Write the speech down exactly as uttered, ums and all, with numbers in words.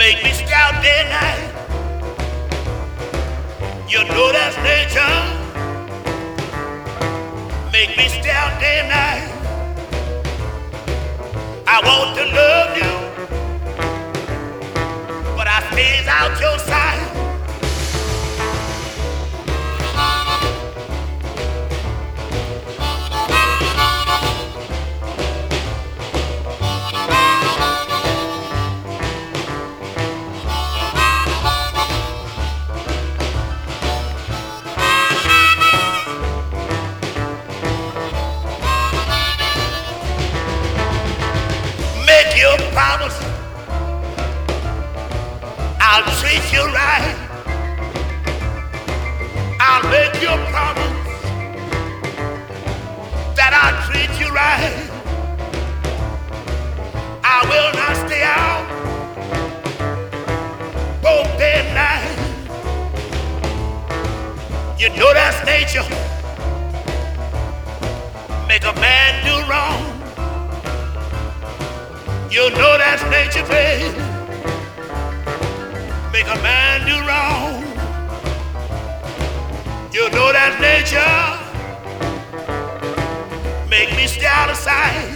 Make me stay out day and night. You know that's nature. Make me stay out day and night. I want to love you, but I stays out your sight. Make your promise, I'll treat you right. I'll make your promise that I'll treat you right. I will not stay out both day and night. You know that's nature. Make a man do wrong. You know that's nature, babe. Make a man do wrong. You know that's nature. Make me stay out of sight.